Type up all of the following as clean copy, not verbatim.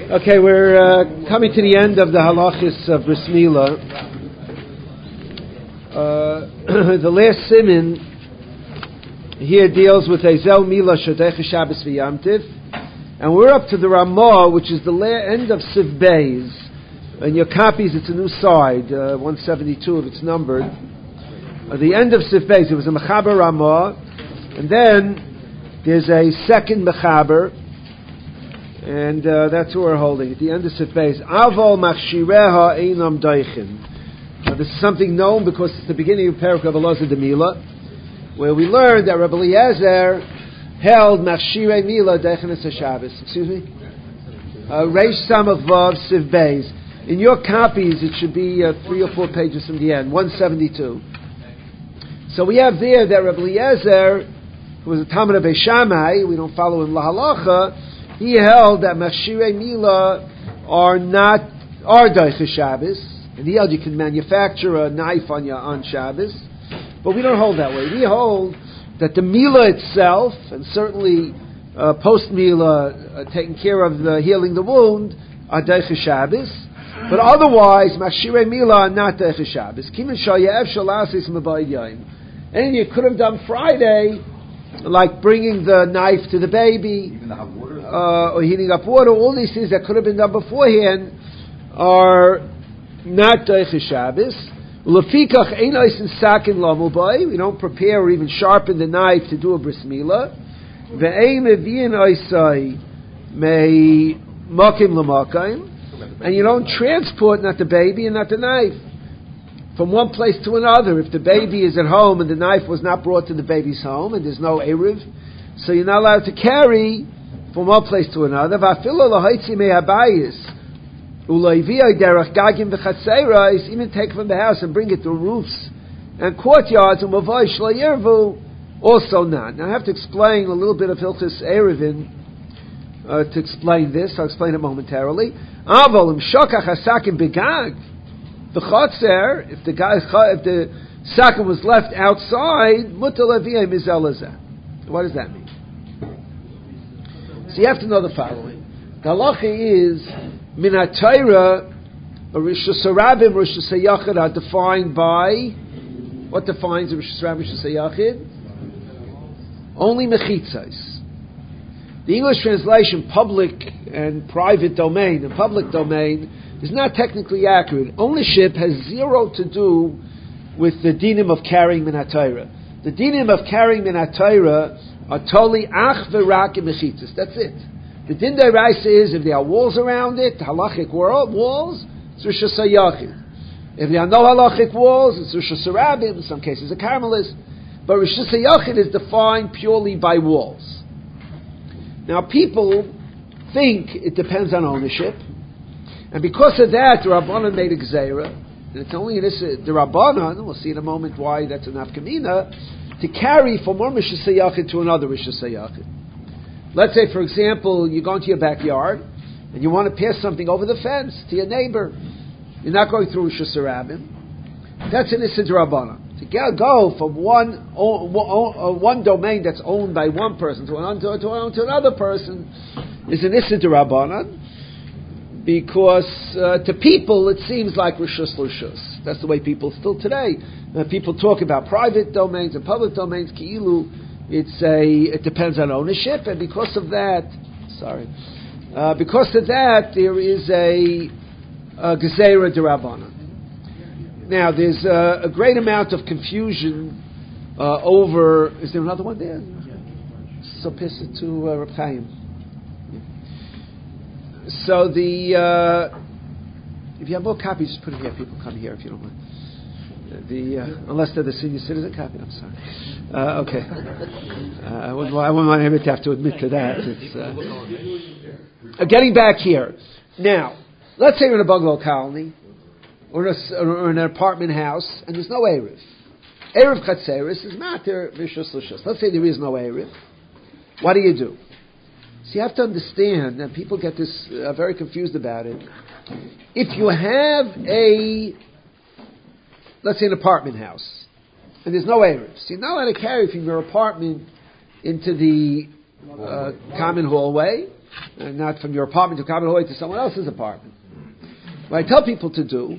Okay, we're coming to the end of the halachis of Bris Milah. The last siman here deals with Ezel Milah Shadech Shabbos V'Yamtiv, and we're up to the Ramah, which is the end of Siv Beis. In your copies, it's a new side, 172 if it's numbered. The end of Siv Beis, it was a Mechaber Ramah, and then there's a second Mechaber, and that's what we're holding. At the end of Siv Beis, Avol Machshireha Einam Doichin. This is something known because it's the beginning of Perek of Elazar de Milah, where we learned that Rabbi Eliezer held Machshirei Milah Deichenes HaShabbos. Excuse me? Reish Samach Vav Siv Beis. In your copies, it should be 3 or 4 pages from the end, 172. So we have there that Rabbi Eliezer, who was a Talmid of Beis Shammai, we don't follow him lahalacha, he held that Machshirei Milah are Deichenes Shabbos, and he held you can manufacture a knife on Shabbos, but we don't hold that way. We hold that the Milah itself, and certainly post Milah, taking care of healing the wound, are Deichenes Shabbos, but otherwise, Machshirei Milah are not Deichenes Shabbos. Kimin shayev shalasis mebayid yayim. And you could have done Friday, like bringing the knife to the baby, or heating up water. All these things that could have been done beforehand are not Deichenes Shabbos. Lefikach ein oisen sakin lamu bay. We don't prepare or even sharpen the knife to do a bris milah. Ve'ein mevi'in oisai mei makim l'makim. And you don't transport not the baby and not the knife from one place to another. If the baby is at home and the knife was not brought to the baby's home and there's no eruv, so you're not allowed to carry from one place to another. Va'afilo lahaitzi me'abayis u'loiviyoi derech gagim v'chatzeiros, even take from the house and bring it to roofs and courtyards and mavoi shlo yirvu, also not. Now I have to explain a little bit of Hilchos Eruvin to explain this. I'll explain it momentarily. Avol im shokach hasakim begag, the chotzer, if the sakim was left outside, mutal aviyah mizelazah. What does that mean? So you have to know the following. The halacha is min haTorah, Rishus Harabim, Rishus HaYachid are defined by, what defines Rishus Harabim, Rishus HaYachid? Only mechitzos. The English translation, public and private domain, the public domain, is not technically accurate. Ownership has zero to do with the dinim of carrying min haTorah. The dinim of carrying min haTorah are totally ach v'rak mechitzos. That's it. The din d'oraisa is if there are walls around it, halachic walls, it's Rishus HaYachid. If there are no halachic walls, it's Rishus Harabim, in some cases a Carmelist. But Rishus HaYachid is defined purely by walls. Now people think it depends on ownership, and because of that, the Rabbanan made a gzeira, and it's only this the Rabbanan. We'll see in a moment why that's an afkamina to carry from one Rishus HaYachid to another Rishus HaYachid. Let's say, for example, you go into your backyard and you want to pass something over the fence to your neighbor. You're not going through Rishus Harabim. That's an Issa D'Rabbanan. To go from one domain that's owned by one person to another person is an Issa D'Rabbanan, because to people it seems like Rishus L'Rishus. That's the way people still today. People talk about private domains and public domains. Ki'ilu, it depends on ownership, and because of that, there is a Gezerah D'Rabbanan. Now, there's a great amount of confusion over. Is there another one there? So piss it to Reb Chaim. So if you have more copies, just put it here. People come here if you don't mind. Unless they're the senior citizen copy, I'm sorry. Okay. I wouldn't want him to have to admit to that. It's, getting back here. Now, let's say we're in a bungalow colony, or in an apartment house, and there's no Eruv. Eruv Chatzeris is matter Rishus L'Rishus. Let's say there is no Eruv. What do you do? So you have to understand, and people get this very confused about it. If you have let's say an apartment house, and there's no Eruv, so you're not allowed to carry from your apartment into the common hallway, and not from your apartment to common hallway to someone else's apartment. What I tell people to do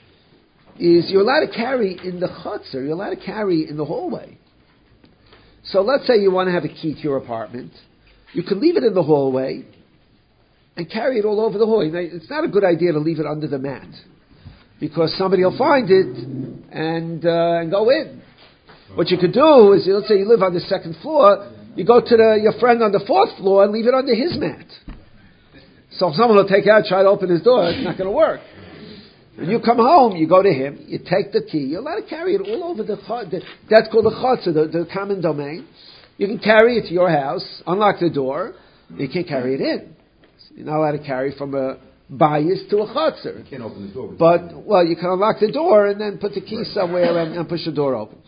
is you're allowed to carry in the chutzner, you're allowed to carry in the hallway. So let's say you want to have a key to your apartment. You can leave it in the hallway and carry it all over the hallway. Now, it's not a good idea to leave it under the mat because somebody will find it and go in. What you could do is, let's say you live on the second floor, you go to your friend on the fourth floor and leave it under his mat. So if someone will take it out, try to open his door, it's not going to work. When you come home, you go to him, you take the key, you're allowed to carry it all over that's called the chutzner, the common domain. You can carry it to your house, unlock the door, you can't carry it in. You're not allowed to carry from a bias to a chutzner. You can't open the door. But, you can unlock the door and then put the key somewhere and push the door open.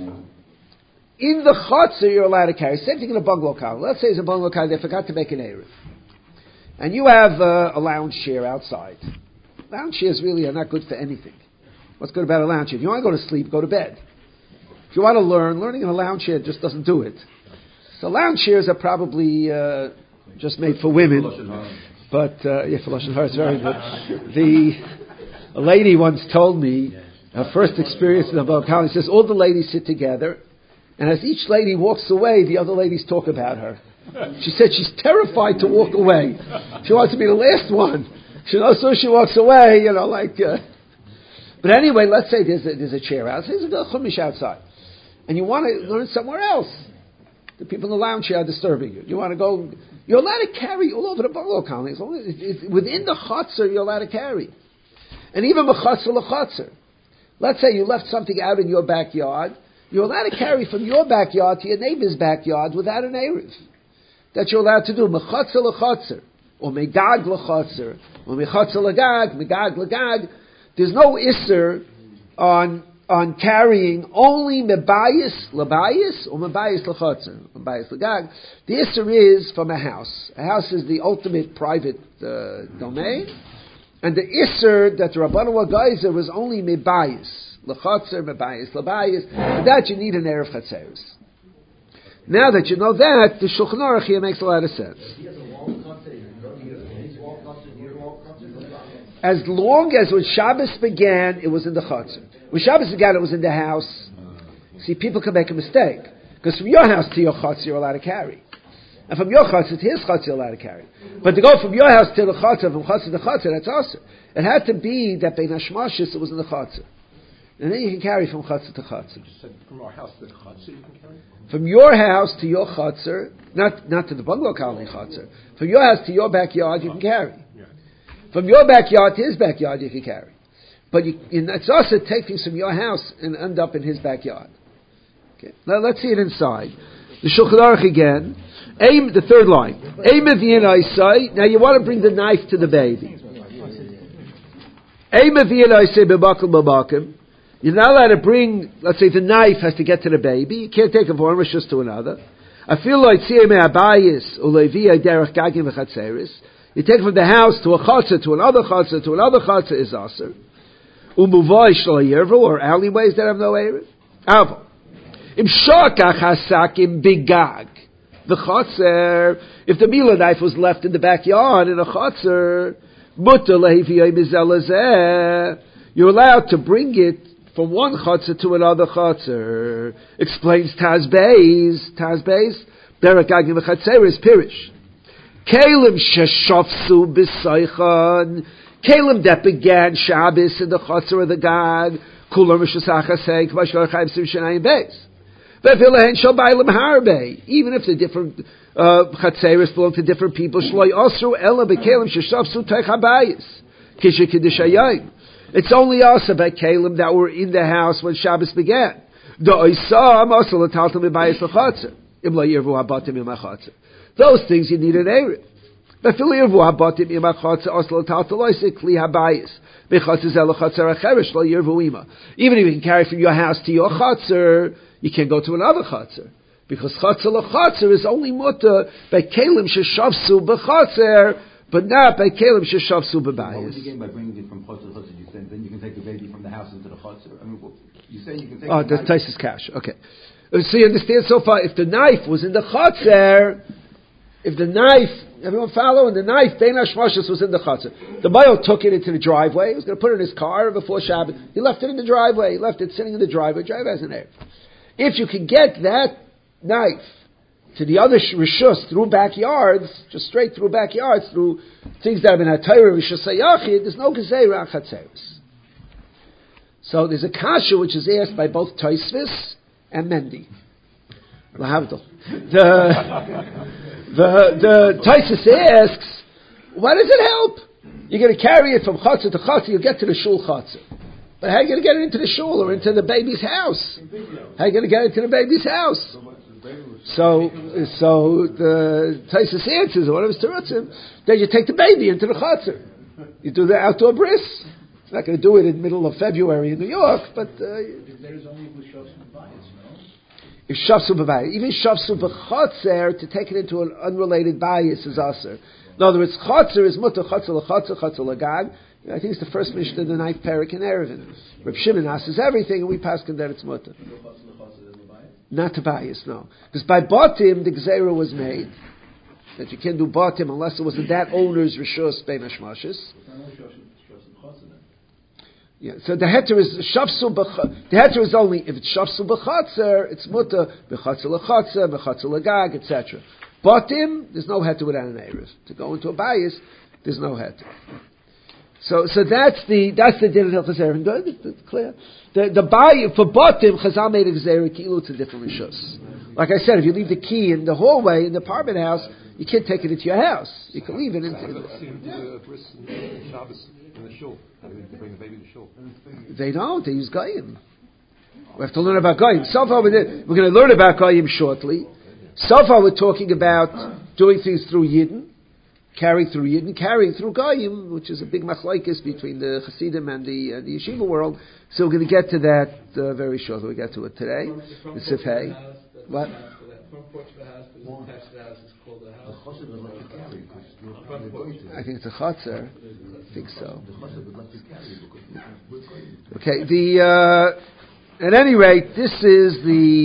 In the chutzner, you're allowed to carry. Same thing in a bungalow car. Let's say it's a bungalow car, they forgot to make an eruv. And you have a lounge chair outside. Lounge chairs really are not good for anything. What's good about a lounge chair? If you want to go to sleep, go to bed. If you want to learning in a lounge chair just doesn't do it. So lounge chairs are probably just made for women. But, for Lashon Hara, it's very good. A lady once told me, her first experience in the Bible college, says all the ladies sit together, and as each lady walks away, the other ladies talk about her. She said she's terrified to walk away. She wants to be the last one. She knows so she walks away, But anyway, let's say there's a chair outside, there's a chumash outside, and you want to learn somewhere else. The people in the lounge chair are disturbing you. You want to go, you're allowed to carry all over the bungalow colony. As long as it's within the chutzner, you're allowed to carry. And even b'chutzner l'chutzner. Let's say you left something out in your backyard, you're allowed to carry from your backyard to your neighbor's backyard without an eruv. That you're allowed to do, m'chutzner l'chutzner, or megag l'chutzner, or mechutzer l'gag, megag l'gag. There's no isser on carrying only mebayis l'bayis or mebayis l'chutzer, mebayis l'gag. The isser is from a house. A house is the ultimate private domain, and the isser that the Rabbanu Geyser was only mebayis l'chutzer, mebayis l'bayis. For that you need an erev chatzeris. Now that you know that, the Shulchan Aruch here makes a lot of sense. As long as when Shabbos began, it was in the chutzner. When Shabbos began, it was in the house. See, people can make a mistake. Because from your house to your chutzner, you're allowed to carry. And from your chutzner to his chutzner, you're allowed to carry. But to go from your house to the chutzner, from chutzner to chutzner, that's also. It had to be that Bein Hashmashis, it was in the chutzner. And then you can carry from chutzner to chutzner. From our house to the chutzner, you can carry? From your house to your chutzner, not to the bungalow colony chutzner. From your house to your backyard, you can carry. From your backyard to his backyard, you can carry. But it's also take things from your house and end up in his backyard. Okay. Now let's see it inside. The Shulchan Aruch again. The third line. Now you want to bring the knife to the baby. You're not allowed to bring, let's say the knife has to get to the baby. You can't take it from one rishus to another. I feel like you take from the house to a chutzner, to another chutzner is aser. Umuvay shlo or alleyways that have no eruv. Avo. Im shokach hasakim bigag. The chutzner, if the mila knife was left in the backyard in a chutzner, mutter lehiviyay mizelazeh, you're allowed to bring it from one chutzner to another chutzner. Explains Taz Beis, Derek Agim v'chatzeres Pirish. Kalim sheshofsu b'saychan. Kalim that began Shabbos in the chutzner of the Gag. Kulam v'shasachasei k'mashkar chayim sim shenayim beis. V'vilehen shal bailim harbe. Even if the different chatzeres belong to different people, shloi osru ela b'kalim sheshofsu teich habayis. Kisha kiddush hayayim. It's only us about kalim that were in the house when Shabbos began. The oisam also l'taltam b'bayis l'chutzner. Im lo yirvu habatim im ha'chutzner. Those things you need an eruv. Even if you can carry from your house to your chutzner, you can't go to another chutzner. Because chutzner l'chutzner is only mutter by kelim sheshavsu b'chutzner, but not by kelim sheshavsu b'bayis. What was the game by bringing it from chutzner to chutzner? You said then you can take the baby from the house into the chutzner. I mean, you say you can take. Oh, that's Taisus Cash. Okay. So you understand so far, if the knife was in the chutzner, if the knife, everyone following, the knife, Bein Hashmashos was in the chutzner. The Baal took it into the driveway. He was going to put it in his car before Shabbat. He left it in the driveway. He left it sitting in the driveway. Driveway has an Erev. If you can get that knife to the other Rishus through backyards, just straight through backyards, through things that have been HaTorah, Rishus HaYachid, there's no Gezerah on Chatzeros. So there's a kasha which is asked by both Tosfos and Mendy. Lahavdil. The Tosfos asks, why does it help? You're going to carry it from Chatzah to Chatzah, you'll get to the Shul Chatzah. But how are you going to get it into the Shul or into the baby's house? How are you going to get it to the baby's house? So the Tosfos answers, one of his terutzim, then you take the baby into the Chatzah. You do the outdoor bris. It's not going to do it in the middle of February in New York, but... If Shafsu b'bayis, even Shafsu b'chotzer, to take it into an unrelated bias is aser. In other words, chotzer is mutter, chotzer l'chotzer, chotzer l'gag. I think it's the first mission of the ninth parak in Erevin. Reb Shimon asks everything, and we pass that it's mutter. Not to bias, no. Because by Batim, the Gzeira was made, that you can't do Batim unless it was that owner's Rishus Bein Hashmashos. Yeah, so the heter is shafsu the heter is only if it's shafsu b'chatzer, it's mutter b'chatzer l'chatzer, b'chatzer l'gag, etc. Batim, there's no heter without an erev. To go into a bias, there's no heter. So that's the din of Hilchos Good, it's clear. The bias for batim, Chazal made a gzeira kilu to different rishus. Like I said, if you leave the key in the hallway in the apartment house, you can't take it into your house. You can leave it into in the shul. They bring the baby to shul. They don't. They use goyim. We have to learn about goyim. So far, we're going to learn about goyim shortly. So far, we're talking about doing things through Yidden, carrying through goyim, which is a big machlokes between the Hasidim and the yeshiva world. So we're going to get to that very shortly. We'll get to it today. The Sif Hey. What? Front porch of the house, attached to the house, is called a house. I think it's a chotzer. I think so. Okay. At any rate, this is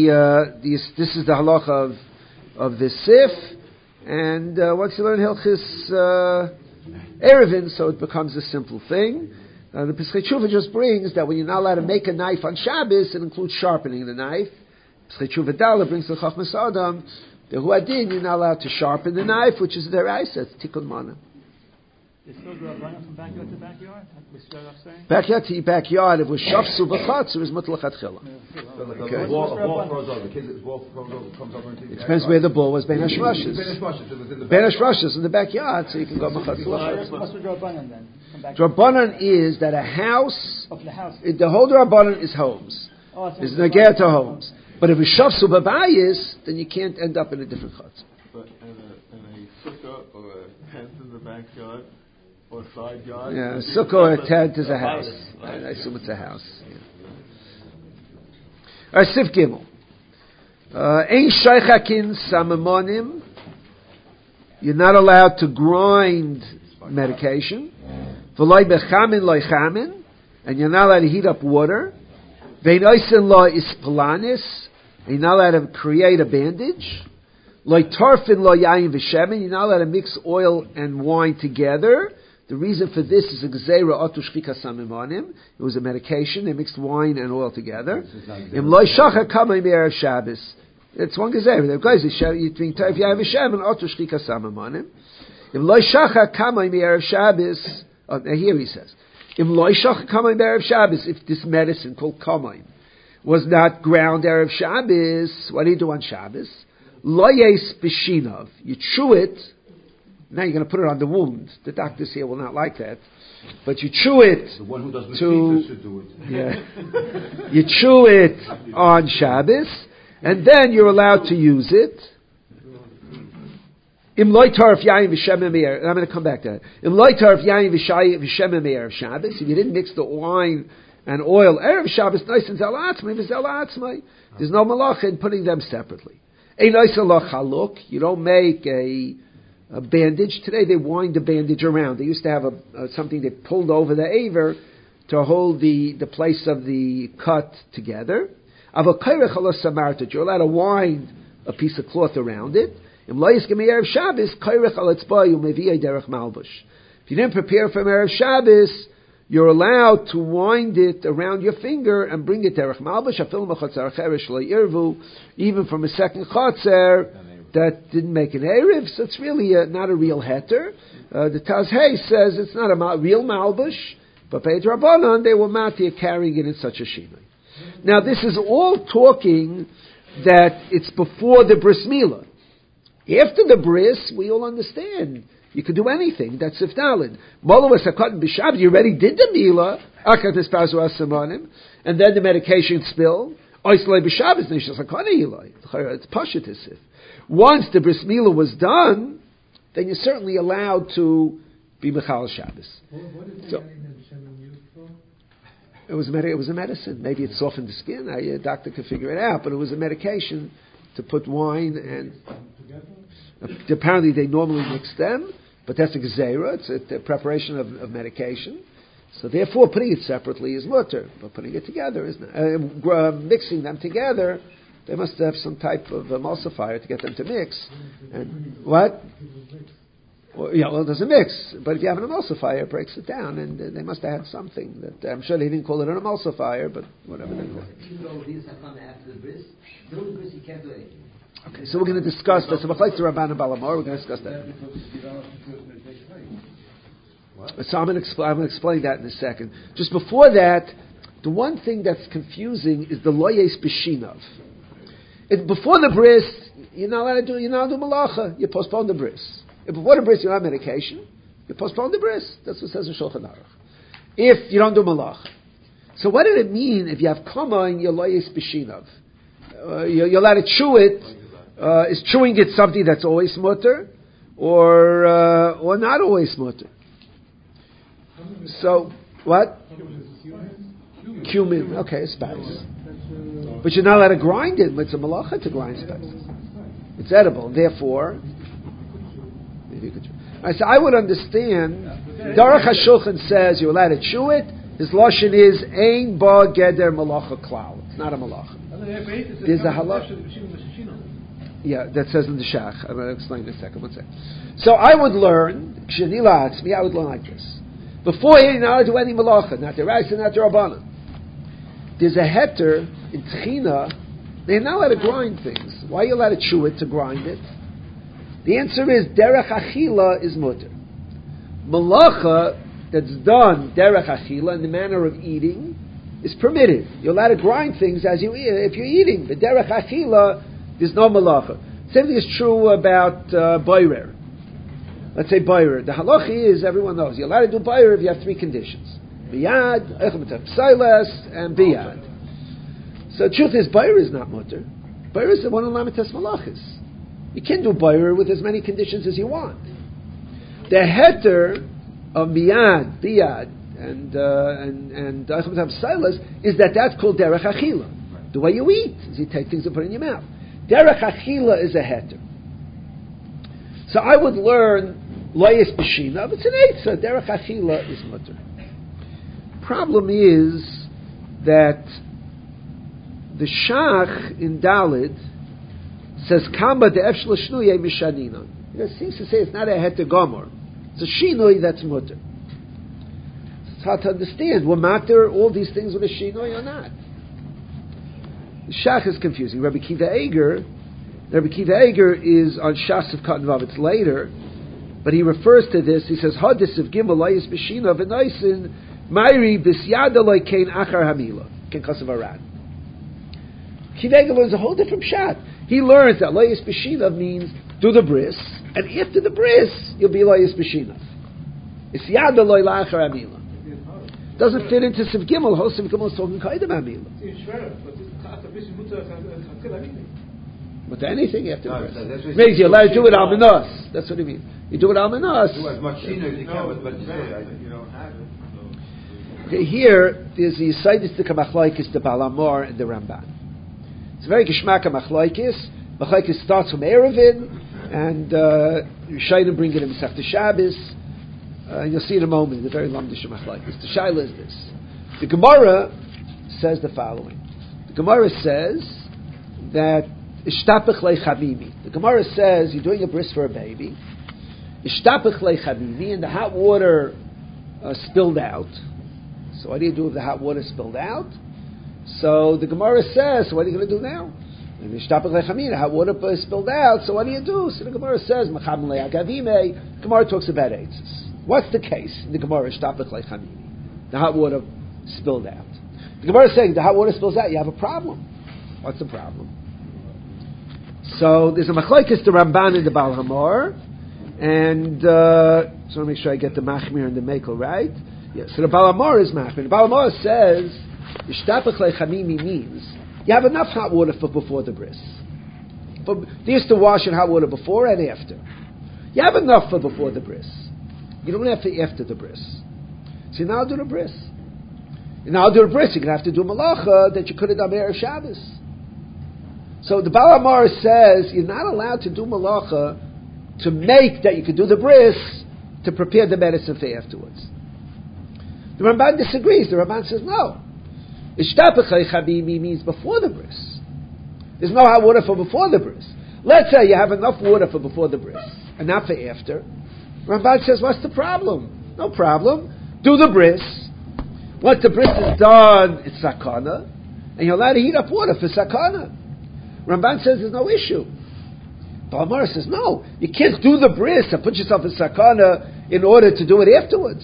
the halacha of the sif, and once you learn Hilchis Erevin, so it becomes a simple thing. The Pesachei Tshuva just brings that when you're not allowed to make a knife on Shabbos, it includes sharpening the knife. Pesachei Tshuva Dala brings the Chachmas Adam. The Huadin, you're not allowed to sharpen the knife, which is their Isa, it's Tikkun Mana. Is still Rabbanan from backyard to backyard? We started off saying? Backyard to backyard, if it was Shafsu B'chatz, it was Mutal Chatchila. The wall throws over. The kid comes over into it depends where the ball was, Bein Hashmashos. Bein Hashmashos in the backyard, so you can go B'chatz. What's the Rabbanan then? Rabbanan is that a house, the whole Rabbanan is homes. It's Nagaya to homes. But if it's Shafsu B'bayis, then you can't end up in a different Chatz. But in a sukkah or a tent in the backyard, or side yard. Yeah, a sukkah or a tent is a house. I assume it's a house. Yeah. All right, Sif Gimel. Ein shaychakin samamonim. You're not allowed to grind medication. V'loi bechamin loy chamin. And you're not allowed to heat up water. Vein oisen lo ispalanis. And you're not allowed to create a bandage. Loy torfin lo yayin v'shemen. You're not allowed to mix oil and wine together. The reason for this is a gzeira otu shchika samimonim. It was a medication. They mixed wine and oil together. Im loy shacha kamay me'erev Shabbos. It's one gzeira. The guys if you have a shemen otu shchika samimonim. Im loy shacha kamay me'erev Shabbos. Here he says, Im loy shacha kamay me'erev Shabbos. If this medicine called kamay was not ground erev Shabbos, what do you do on Shabbos? Loyes b'shinov. You chew it. Now you're going to put it on the wound. The doctors here will not like that. But you chew it. The one who does mosquitoes should do it. Yeah. You chew it on Shabbos, and then you're allowed to use it. Im loitar if yayin v'shem me'er. I'm going to come back to that. Im loitar if yayin v'shem me'er of Shabbos. If you didn't mix the wine and oil erev Shabbos, nice and zelatzmai v'zelatzmai. There's no malacha in putting them separately. Ein nice haluk. You don't make a bandage. Today they wind the bandage around. They used to have something they pulled over the aver to hold the place of the cut together. You're allowed to wind a piece of cloth around it. Im loyis gemi Erev Shabbos, kairech al etzba umevi'ay derech malbush. If you didn't prepare for Erev Shabbos, you're allowed to wind it around your finger and bring it derech malbush, afil machotzer cheresh lo yirvu, even from a second chotzer that didn't make an Erev, so it's really not a real heter. The Tazhei says it's not a real malbush, but Beit Rabbanan, they were matir carrying it in such a shinoi. Now this is all talking that it's before the bris milah. After the bris, we all understand. You could do anything. That's Sifdalin. Molovas HaKatan B'Shabbat, you already did the milah, Akat Espazu Asamanim, and then the medication spill. Oislei B'Shabbat, Nishas HaKatan Ilai. It's Pashat Esif. Once the bris milah was done, then you're certainly allowed to be Mechal Shabbos. What is So, the Shemin used for? it was a medicine. Maybe it softened the skin. A doctor could figure it out, but it was a medication to put wine and... Apparently they normally mix them, but that's a gzeira. It's a preparation of medication. So therefore putting it separately is mutter, but putting it together is not. Mixing them together, they must have some type of emulsifier to get them to mix. And what? Well, it doesn't mix. But if you have an emulsifier, it breaks it down, and they must have had something that I'm sure they didn't call it an emulsifier, but whatever they call it. Even though these have come after the bris, during the bris you can't do anything. Okay, so we're going to discuss this. So Rabban Balamor, we're going to discuss that. So I'm going to explain that in a second. Just before that, the one thing that's confusing is the loyes b'shinav. Before the bris, you're not allowed to do malacha. You postpone the bris. If before the bris you don't have medication, you postpone the bris. That's what it says in Shulchan Aruch. If you don't do malacha. So what did it mean if you have kama in your loyes b'shinav? You're allowed to chew it. Is chewing it something that's always mutter, or not always mutter? So what? Cumin. Okay, spice. But you're not allowed to grind it. It's a malacha to grind spices. It's edible. Therefore, maybe you could. So I would understand. Darach HaShulchan says you're allowed to chew it. His lashon is ein ba geder malacha klal. It's not a malacha. There's a halacha. Yeah, that says in the Shach. I'm going to explain in a second. One second. So I would learn, I would learn like this. Before you're not allowed to do any malacha, not the Raisa, not the Rabbanan. There's a heter in Tchina, they're not allowed to grind things. Why are you allowed to chew it, to grind it? The answer is, derech achila is mutter. Malacha that's done, derech achila, in the manner of eating, is permitted. You're allowed to grind things as you eat, if you're eating. But derech achila, there's no malacha. Same thing is true about boirer. Let's say boirer. The halacha is, everyone knows, you're allowed to do boirer if you have three conditions. Biyad, psilas, and biyad. So the truth is, boirer is not mutter. Boirer is the one of lamites malachis. You can do boirer with as many conditions as you want. The heter of biyad, and psilas is that's called derech achila. The way you eat is you take things and put it in your mouth. Derech achila is a heter. So I would learn loyes b'shina, but it's an eitzah. Derech achila is mutter. Problem is that the Shach in Dalid says kamba de'ef shlushnuye mishanina. It seems to say it's not a heter gomor. It's a shinui that's mutter. It's hard to understand. Were matter all these things with a shinui or not? The Shach is confusing. Rabbi Kiva Eger is on Shas of Katan Vav. It's later, but he refers to this. He says, "Hadis of Gimel Layis B'Shina v'Naisin Mayri B'Syada Loikein Achar Hamila Ken Kasav Arad." Kiva Eger learns a whole different shot. He learns that Layis B'Shina means do the bris, and after the bris you'll be Layis B'Shina. B'Syada Loy La'achar Hamila doesn't fit into Siv Gimel. Whole Siv Gimel is talking Kaidem Hamila. With anything after the bris. It means you're allowed to do it al menos. That's what he means. You do it al menos. Do as much shino as you can, but you don't have it. Okay, here there's the Yisaidistic Machlaikis, the Balamor, and the Ramban. It's a very Geshmak Machlaikis. Machlaikis starts from Erevin, and Shainim bring it in Masechta Shabbos. And you'll see in a moment, the very Lamdish Machlaikis. The Shaila is this. The Gemara says the following. The Gemara says that Ishtapich le chabimi. The Gemara says you're doing a bris for a baby. Ishtapich le chabimi, and the hot water spilled out. So what do you do if the hot water spilled out? So the Gemara says, so what are you going to do now? Ishtapich le chabimi, the hot water spilled out. So what do you do? So the Gemara says, Macham le agavime. The Gemara talks about eitzes. What's the case in the Gemara? Ishtapich le chabimi. The hot water spilled out. The Gemara is saying the hot water spills out. You have a problem. What's the problem? So there's a machlokes to Ramban in the Baal Hamor, and so I want to make sure I get the Machmir and the Mekel right. Yeah, so the Baal Hamor is Machmir. The Baal Hamor says Ishtapich lechamimi means you have enough hot water for before the bris. They used to wash in hot water before and after. You have enough for before the bris. You don't have to after the bris. So now do the bris. And now do the bris. You're going to have to do malacha that you could have done Erev Shabbos. So the Baal Hamor says you're not allowed to do malacha to make that you could do the bris to prepare the medicine for afterwards. The Ramban disagrees. The Ramban says no. Ishtapich chabimi means before the bris. There's no hot water for before the bris. Let's say you have enough water for before the bris and not for after. Ramban says, what's the problem? No problem. Do the bris. Once the bris is done, it's sakana, and you're allowed to heat up water for sakana. Ramban says there's no issue. Baal Hamor says no, you can't do the bris and put yourself in sakana in order to do it afterwards.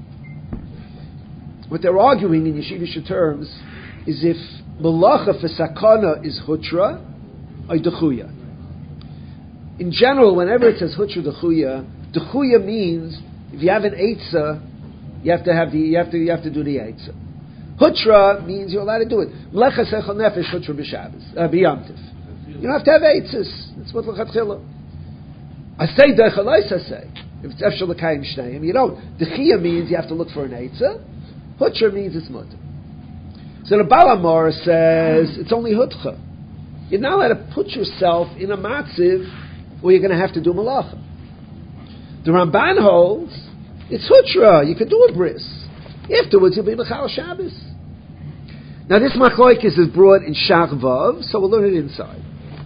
What they're arguing in yeshivish terms is if malacha for sakana is hutra or dechuya. In general, whenever it says hutra dechuya means if you have an eitzah, you have to do the eitzah. Hutra means you're allowed to do it. Melecha sechel nefesh hutra b'Shabbos b'Yom. You don't have to have eitzahs. That's what l'chatchila. I say dechalaisa say if it's efshel l'kayim shnayim. You don't. Dechia means you have to look for an eitzah. Hutra means it's mutter. So the Baal Hamor says it's only hutcha. You're not allowed to put yourself in a matziv where you're going to have to do malacha. The Ramban holds it's hutra. You can do a bris. Afterwards, you'll be Mechal Shabbos. Now, this machlokes is brought in Shach Vav, so we'll learn it inside.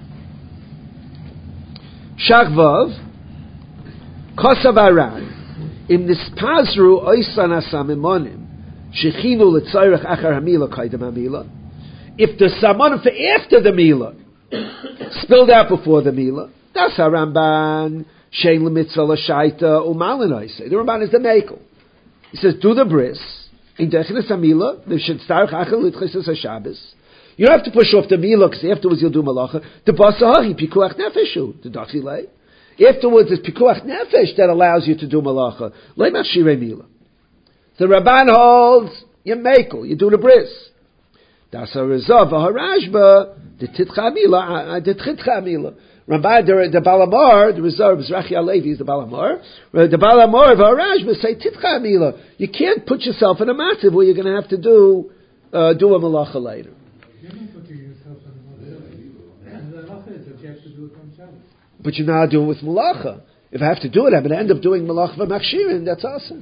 Shach Vav, Kosav Aran, Im Nispazru Oisan Asamimonim, Shechinu L'Tzayrach Achar Hamila Kaidem Hamila. If the Samanim for after the Mila spilled out before the Mila, that's our Ramban. Shein l'mitzvah l'shaita u'malin oisei. The Ramban is the Mekel. He says, do the bris. In dechines hamila, l'shed starach achel l'tchises haShabbos. You don't have to push off the mila, because afterwards you'll do malacha. The basahi, pikuach nefeshu, the dachilei. Afterwards it's pikuach nefesh that allows you to do malacha. Le'mach shirei mila. The Ramban holds, you Mekel, you do the bris. Das ha'rezav ha'harashba, the titcha mila, the tchitcha mila. Ramban, the Baal Hamor, the reserve, Zrachi Alevi is the Baal Hamor. The Baal Hamor of Harashba say, Titcha Mila. You can't put yourself in a matziv where you're going to have to do a malacha later. You don't put yourself in a malacha. And the malacha is that you have to do it on Shabbos. But you're not doing it with malacha. If I have to do it, I'm going to end up doing malacha for Makshirin. That's awesome.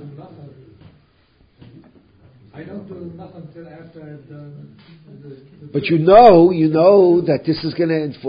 I don't do malacha until after I've done the But you know that this is going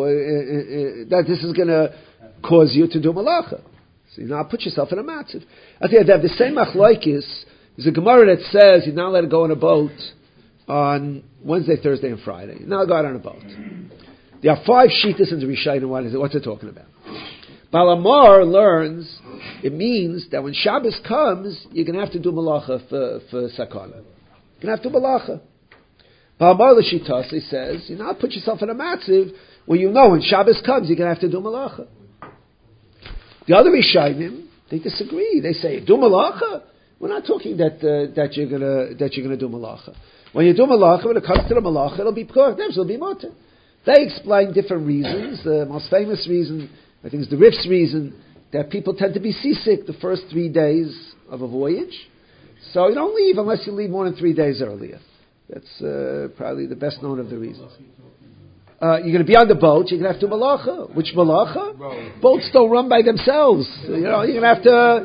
to cause you to do malacha. So you now put yourself in a matziv. I think they have the same machlokes. There's a Gemara that says you're not allowed to go on a boat on Wednesday, Thursday, and Friday. You're not allowed to go out on a boat. There are 5 shittas in the Rishayim. What's it talking about? Baal Hamor learns it means that when Shabbos comes, you're going to have to do malacha for sakana. You're going to have to do malacha. Baal Hamor l'shitasi says, you now put yourself in a matziv where you know when Shabbos comes, you're going to have to do malacha. The other Rishayim, they disagree. They say, do malacha? We're not talking that you're going to do malacha. When you do malacha, when it comes to the malacha, it'll be p'kor, it'll be motor. They explain different reasons. The most famous reason, I think, is the Rif's reason, that people tend to be seasick the first 3 days of a voyage. So you don't leave unless you leave more than 3 days earlier. That's probably the best known of the reasons. You're going to be on the boat. You're going to have to do malacha. Which malacha? Boats don't run by themselves. You're going to have to.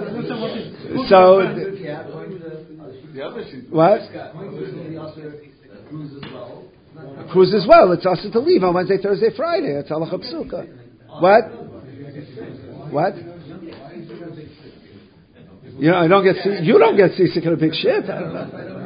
So. What? cruise as well. A cruise as well. It's also to leave on Wednesday, Thursday, Friday. It's halacha psuka. What? What? You know, you don't get seasick in a big ship. I don't know.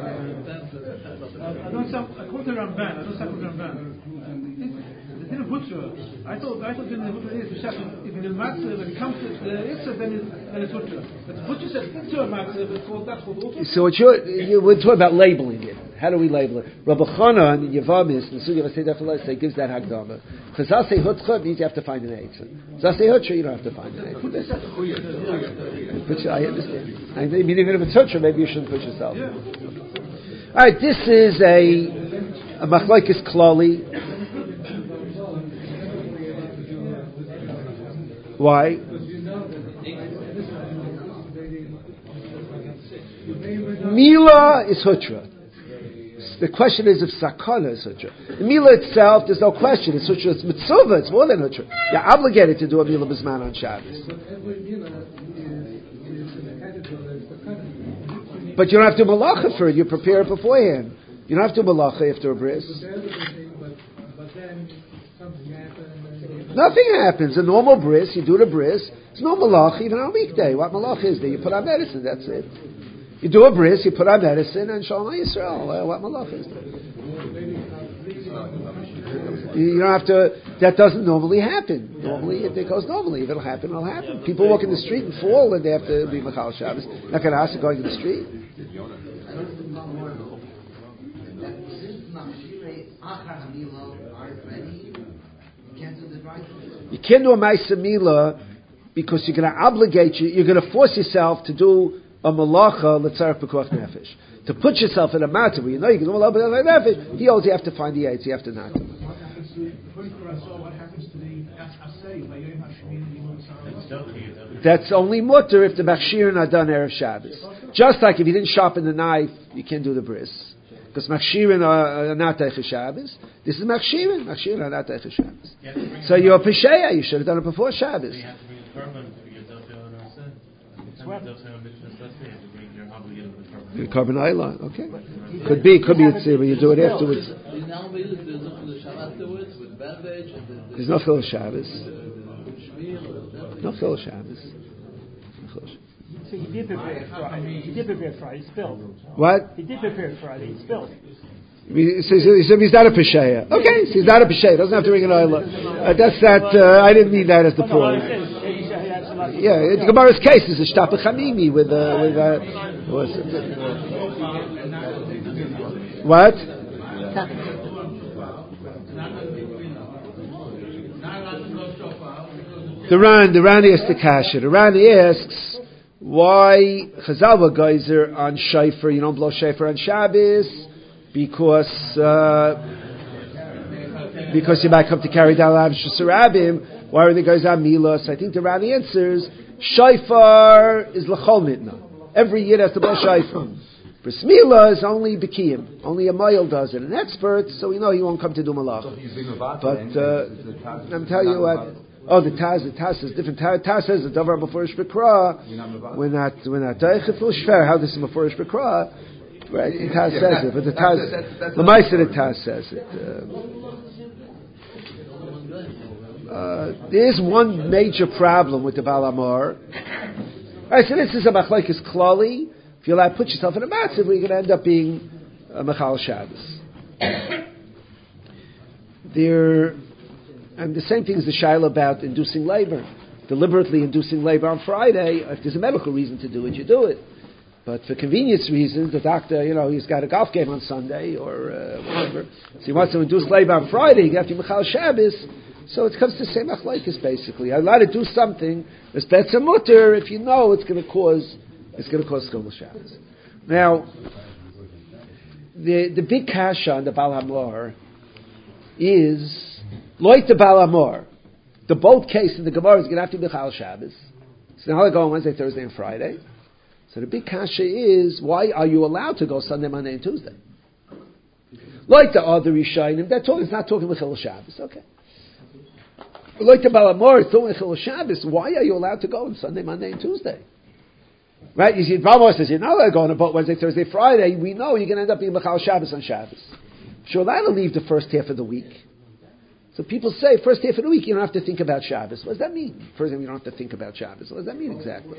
I quote the Ramban. I don't stop with Ramban. The thing of Butra, I thought the Butra is the if in the matzah when it comes to the Isra, then it's Butra. But Butra says into a matzah, it's called that's called also. So we're talking about labeling it. How do we label it? Rabbi Chana and Yavamis, the Sugi Vasei gives that Hagdama. Chazal say Hutcha means you have to find an eitzah. Chazal say Hutcha, you don't have to find an eitzah. But I understand. I mean, even if it's Hutcha, maybe you shouldn't put yourself. Yeah. All right, this is a machlokes klali. Why? Mila is hutra. The question is if sakana is hutra. The mila itself, there's no question. It's hutra. It's mitzvah. It's more than hutra. You're obligated to do a mila bisman on Shabbos. But you don't have to do malacha for it. You prepare it beforehand. You don't have to do malacha after a bris. Nothing happens. A normal bris, you do the bris. It's no malacha even on a weekday. What malacha is there? You put on medicine. That's it. You do a bris, you put on medicine, and Shalom Yisrael. What malacha is there? You don't have to. That doesn't normally happen. Normally, if it goes normally, if it'll happen, it'll happen. People walk in the street and fall, and they have to be Machal Shabbos. Not going to ask you going in the street. You can't do a Ma'aseh Milah because you're going to obligate you. You're going to force yourself to do a malacha l'tzarech pekuach nefesh. To put yourself in a matter where you know you can do a malacha pekuach nefesh. He holds you have to find the aids. You have to not. That's only mutter if the machshirin are done erev Shabbos. Just like if you didn't sharpen the knife, you can't do the bris. Because machshirin are not teiches Shabbos. This is machshirin. Machshirin are not teiches Shabbos. So you're a pesheya. You should have done it before Shabbos. The carbon island, okay. Could be it's when you do it afterwards. There's no chil Shabbos. No chil Shabbos. So he did prepare Friday. He did prepare Friday. He spilled. What? He did prepare Friday. He spilled. So he's not a pesheya. Okay, so he's not a pesheya. Doesn't have to ring an isla. That's that. I didn't mean that as the point. Yeah, the Gemara's case is a shtapa chamimi with what? The Ran asks the kasha. The Ran asks why Chazal were geyser on shofar. You don't blow shofar on Shabbos because you might come to carry down Avshus Rabim. Why are the guys on Milos? I think the Ran answers shofar is l'chol mitna. Every year has to blow shofar. Bris Milah is only B'kiyim. Only a mile does it. An expert, so we know he won't come to do malach. But I'm telling you what. Oh, the Taz is different. Taz says the davar before Shbekra. We're not Daichif Shver. How this is before Shbekra? Right? The Taz says it, but the Taz, the Ma'aser the Taz says it. There is one major problem with the Baal Amor. I said this is a machlokes klali. If you allow to put yourself in a matzah, you're going to end up being a Machal Shabbos. And the same thing is the shaila about inducing labor. Deliberately inducing labor on Friday, if there's a medical reason to do it, you do it. But for convenience reasons, the doctor, he's got a golf game on Sunday or whatever. So he wants to induce labor on Friday, you have to Machal Shabbos. So it comes to the same machlokes basically. I allowed to do something, there's betzah mutter, if you know it's going to cause Chilul Shabbos. Now, the big kasha on the Baal Hamor is like the Baal Amor, the boat case in the Gemara is going to have to be Chal Shabbos. So now they go on Wednesday, Thursday, and Friday. So the big kasha is, why are you allowed to go Sunday, Monday, and Tuesday? Like the other Rishonim, it's not talking with Chil Shabbos. Okay. But like the Baal Amor, it's talking with Chil Shabbos. Why are you allowed to go on Sunday, Monday, and Tuesday? Right? You see, Baal Amor says, you're not allowed to go on a boat Wednesday, Thursday, Friday. We know you're going to end up being Chal Shabbos on Shabbos. She's allowed to leave the first half of the week. So people say, first half of the week, you don't have to think about Shabbos. What does that mean? First time you don't have to think about Shabbos. What does that mean exactly?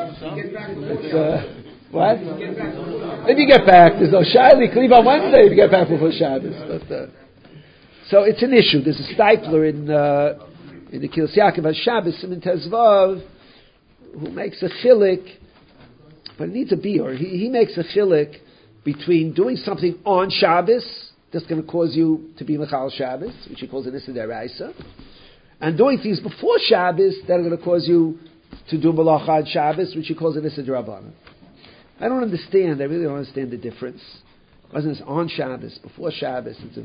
What? If you get back, there's no Shabbos. You can leave on Wednesday if you get back before Shabbos. But, so it's an issue. There's a stipler in the Kilos Yaakov about Shabbos, Siman Tezvav, who makes a chilik, but it needs a biur. He makes a chilik between doing something on Shabbos, that's going to cause you to be Mechal Shabbos, which he calls an Issa Deraisa, and doing things before Shabbos that are going to cause you to do Malacha on Shabbos, which he calls an Issa Derabbanan. I don't understand. I really don't understand the difference. Wasn't this on Shabbos, before Shabbos? It's a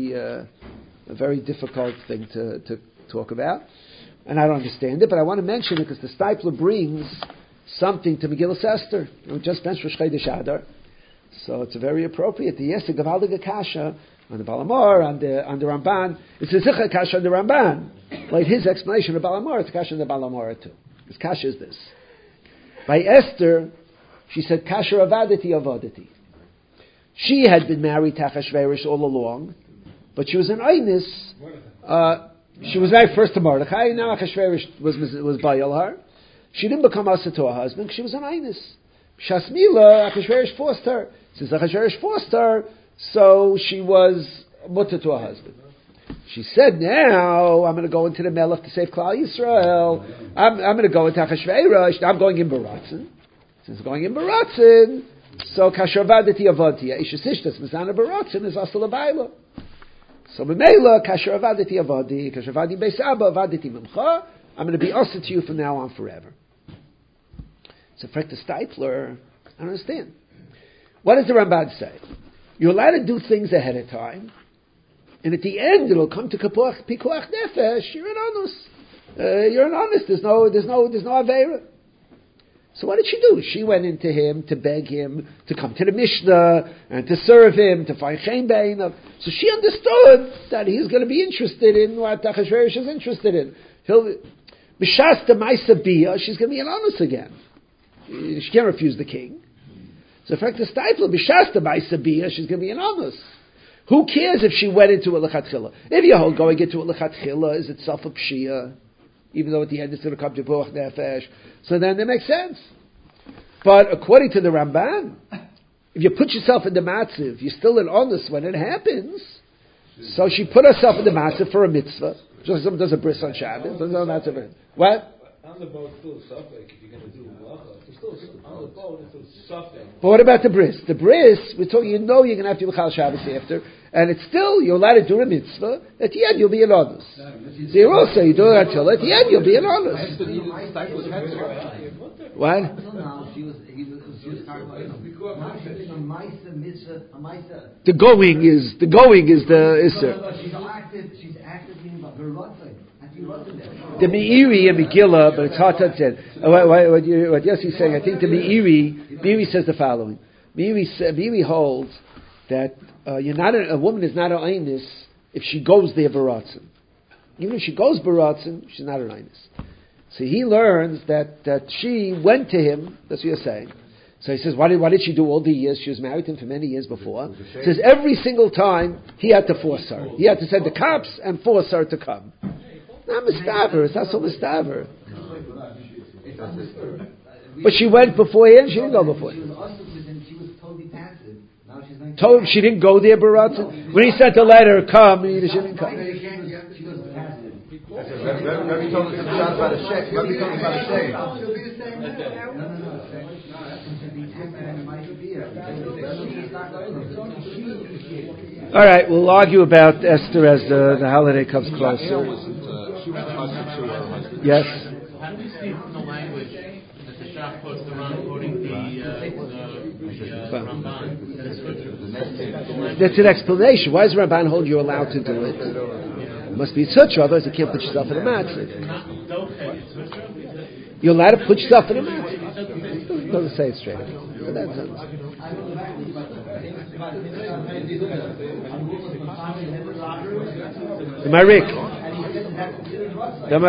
very difficult thing to talk about, and I don't understand it. But I want to mention it because the Stipler brings something to Megillas Esther. We just mentioned Rosh Chodesh Adar. So it's very appropriate. The Yesig of Aldiga Kasha on the Balamor, on the Ramban. It's a Zicha Kasha on the Ramban. Like his explanation of Balamor, it's Kasha on the Balamor too. His Kasha is this. By Esther, she said, Kasha Avadati Avadati. She had been married to Achashverosh all along, but she was an Einis. She was married first to Mordechai, and now Achashverosh was Bayal her. She didn't become Asa to her husband, she was an Einis. Shasmila, Achashverosh forced her. Since Achashverosh forced her, so she was mutter to her husband. She said, now I'm going to go into the Melech to save Klal Yisrael. I'm going to go into Achashverosh. I'm going in Baratzin. Since I'm going in Baratzin, so Kashavadati Avadia. Ishas Ishtas Mizana Baratzin is Asal Abayla. So Memela, Kashavadati Avadi, Kashavadi Beis Abba, Avadati Memcha. I'm going to be Asa to you from now on forever. So Frekta Stipler, I don't understand. What does the Ramban say? You're allowed to do things ahead of time, and at the end it'll come to Pikuach Nefesh. You're an honest. You're an honest. There's no Aveira. So what did she do? She went into him to beg him to come to the Mishnah and to serve him, to find Chaim Beinav. So she understood that he's going to be interested in what Achashverosh is interested in. B'shas the Maisa Bia, she's going to be an honest again. She can't refuse the king. So, for the Stipler, B'shasta Maisa Bia, she's going to be an honest. Who cares if she went into a lechatchila? If you hold going into a lechatchila is itself a pshia, even though at the end it's going to come to Pikuach Nefesh. So then it makes sense. But according to the Ramban, if you put yourself in the matziv, you're still an honest when it happens. So she put herself in the matziv for a mitzvah. Just as someone does a bris on Shabbos. What? On the boat, still suffix. If you're going to do malacha, it's still on the boat. It's still suffix. But what about the bris? The bris, we're talking. You're going to have to do Mechal Shabbos after, and it's still you're allowed to do a mitzvah. At the end, you'll be an honest. So you're also you do it until at the end you'll be an honest. What? The going is the Isser. She's actively involved. The Meiri and Megillah, but it's hard to understand. What Yossi's saying, I think the Meiri says the following. Meiri holds that a woman is not an Einis if she goes there Baratzin. Even if she goes Baratzin, she's not an Einis. So he learns that she went to him, that's what you're saying. So he says, why did she do all the years? She was married to him for many years before. He says every single time he had to force her. He had to send the cops and force her to come. Not mistaver. It's not so mistaver. But she went beforehand. She didn't go beforehand. She was totally passive. Now she's going Told she didn't go there, Baratzin. When he sent the letter, come, she didn't come. She was passive. Rabbi told us about a shake. Rabbi told us about a shake. She'll be the same. No. All right, we'll argue about Esther as the holiday comes closer. Yes. How do we see from the language that the Shach quotes the Ram quoting the Ramban? That's an explanation. Why does Ramban hold you allowed to do it? It must be sutra, otherwise you can't put yourself in a matzah. You're allowed to put yourself in a matzah. Doesn't say it straight. But that's the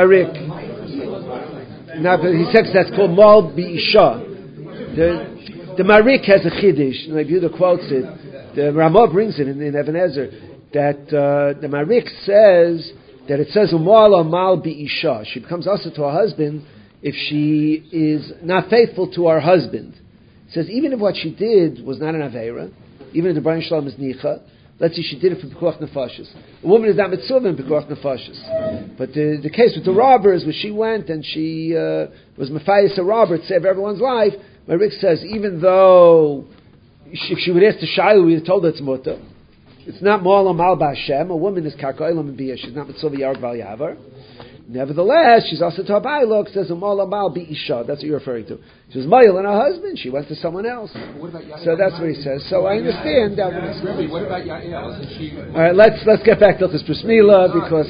Marik. Now, he says that's called Mal Bi'isha. The Marik has a chiddush, and Yehuda quotes it. The Ramah brings it in Even Ezer that the Marik says that it says Umal Mal Bi Isha. She becomes also to her husband if she is not faithful to her husband. It says even if what she did was not an Aveira, even if the Brian Shalom is Nicha, let's say she did it for Pekuach Nefashis. A woman is not mitzvah in Pekuach Nefashis. But the case with the robbers, where she went and she was Matthias a robber to save everyone's life, Marik says even though if she would ask the Shailu, we would have told her it's mutter. It's not Mo'alam Al Ba'Shem. A woman is Karkoilam and Biyah. She's not Mitzvah Yarg Val Yavar. Nevertheless, she's also to Abaylo, says Mo'alam Al Bi'isha. That's what you're referring to. She was Mayil and her husband. She went to someone else. So that's what he says. So I understand that. What about Yael? All right, let's get back to Chus Prismila because